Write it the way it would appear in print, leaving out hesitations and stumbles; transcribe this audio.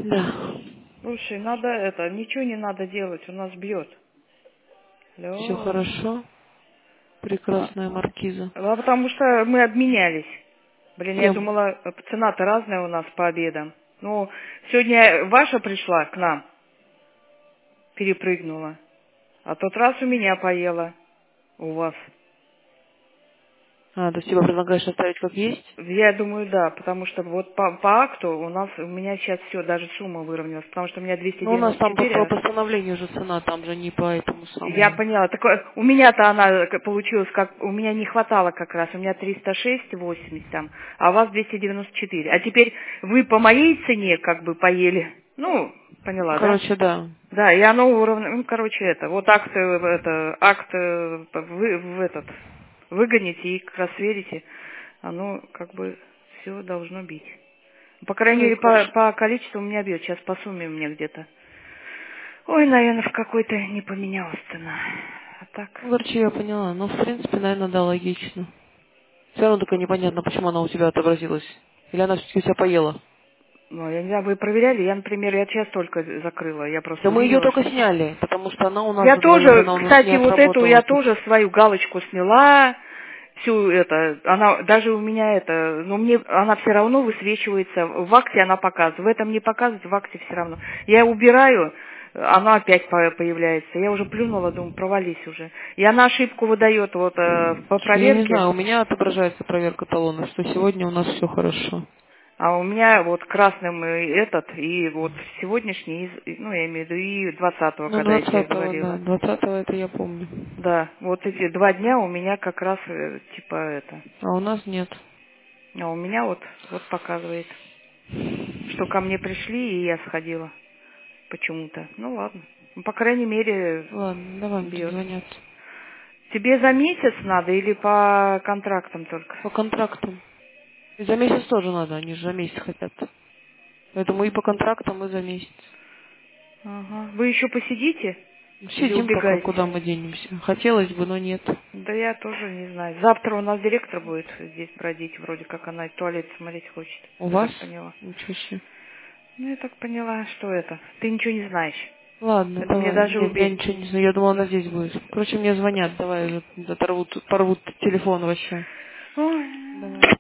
Да. Слушай, надо ничего не надо делать, у нас бьет. Все Алло. хорошо. А, Прекрасная маркиза. потому что мы обменялись. Блин, я Кем? думала, цена-то разная у нас по обедам. Ну, сегодня ваша пришла к нам, перепрыгнула. А тот раз у меня поела, у вас. А, то есть тебе предлагаешь оставить как есть? Я думаю, да, потому что вот по акту у меня сейчас все, даже сумма выровнялась, потому что у меня Ну, у нас там по 294, постановлению уже цена, там же не по этому я самому. поняла. Так у меня-то она получилась, как у меня не хватало как раз. У меня 306,80 там, а у вас 294. А теперь вы по моей цене как бы поели. Ну, Ну, поняла, да? короче, да. Да, и оно уровня, ну, короче, вот акт, выгоните и как раз верите, оно как бы все должно бить. По крайней Ну и мере, хорошо. по количеству у меня бьет. Сейчас по сумме у меня где-то. Ой, наверное, в какой-то не поменялась цена. А так, Ну, короче, я поняла. Но, в принципе, наверное, да, логично. Все равно только непонятно, почему она у тебя отобразилась. Или она все-таки у тебя поела. ну, я не знаю, вы проверяли? Я, например, я сейчас только закрыла. Я просто Да мы ее увидела, только что... сняли, потому что она у нас Я за 2 тоже, ужина у нас не кстати, я отработала. тоже свою галочку сняла. Всю она, даже у меня но мне, она все равно высвечивается. В акте она показывает. В этом не показывает, в акте все равно. Я убираю, она опять появляется. Я уже плюнула, думаю, провались уже. И она ошибку выдает по Я не проверке. знаю, у меня отображается проверка талона, что сегодня у нас все хорошо. А у меня вот красным и вот сегодняшний, ну, я имею в виду, и 20-го, Ну, когда я тебе 20-го, да, говорила. 20-го это я помню. Да, вот эти 2 дня у меня как раз А у нас нет. а у меня вот показывает, что ко мне пришли, и я сходила почему-то. Ну, ладно. Ну, по крайней мере, Ладно, давай будем бьет. звоняться. Тебе за месяц надо или по контрактам только? По контрактам. И за месяц тоже надо, они же за месяц хотят. Поэтому и по контрактам, и за месяц. Ага. Вы еще посидите или Сидим пока, куда убегаете? мы денемся. Хотелось бы, но нет. Да я тоже не знаю. Завтра у нас директор будет здесь бродить, вроде как она и туалет смотреть хочет. У Я вас? так поняла. Ничего себе. Ну, я так поняла, что это. Ты ничего не знаешь. Ладно, Это мне давай. даже Нет, я ничего не знаю. Я думала, она здесь будет. Короче, мне звонят. Давай, порвут телефон вообще. Ой. Давай.